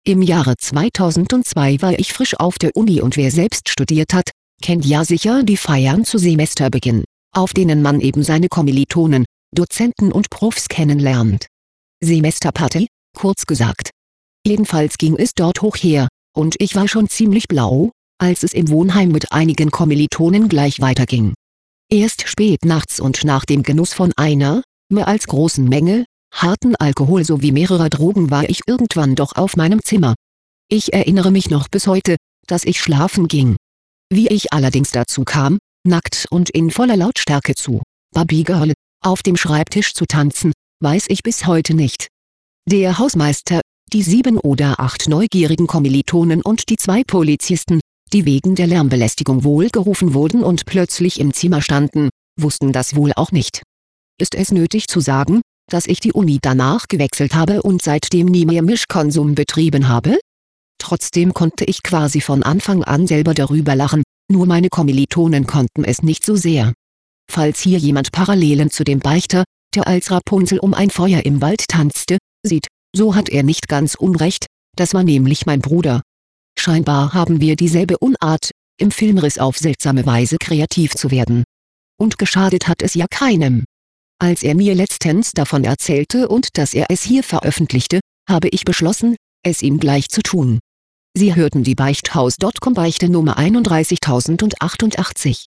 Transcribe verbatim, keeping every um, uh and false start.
Im Jahre zweitausendzwei war ich frisch auf der Uni und wer selbst studiert hat, kennt ja sicher die Feiern zu Semesterbeginn, auf denen man eben seine Kommilitonen, Dozenten und Profs kennenlernt. Semesterparty, kurz gesagt. Jedenfalls ging es dort hoch her, und ich war schon ziemlich blau, als es im Wohnheim mit einigen Kommilitonen gleich weiterging. Erst spät nachts und nach dem Genuss von einer, mehr als großen Menge, harten Alkohol sowie mehrerer Drogen war ich irgendwann doch auf meinem Zimmer. Ich erinnere mich noch bis heute, dass ich schlafen ging. Wie ich allerdings dazu kam, nackt und in voller Lautstärke zu Barbie Girl auf dem Schreibtisch zu tanzen, weiß ich bis heute nicht. Der Hausmeister, die sieben oder acht neugierigen Kommilitonen und die zwei Polizisten, die wegen der Lärmbelästigung wohl gerufen wurden und plötzlich im Zimmer standen, wussten das wohl auch nicht. Ist es nötig zu sagen, dass ich die Uni danach gewechselt habe und seitdem nie mehr Mischkonsum betrieben habe? Trotzdem konnte ich quasi von Anfang an selber darüber lachen, nur meine Kommilitonen konnten es nicht so sehr. Falls hier jemand Parallelen zu dem Beichter, der als Rapunzel um ein Feuer im Wald tanzte, sieht, so hat er nicht ganz unrecht, das war nämlich mein Bruder. Scheinbar haben wir dieselbe Unart, im Filmriss auf seltsame Weise kreativ zu werden. Und geschadet hat es ja keinem. Als er mir letztens davon erzählte und dass er es hier veröffentlichte, habe ich beschlossen, es ihm gleich zu tun. Sie hörten die Beichthaus Punkt com Beichte Nummer einunddreißigtausendachtundachtzig.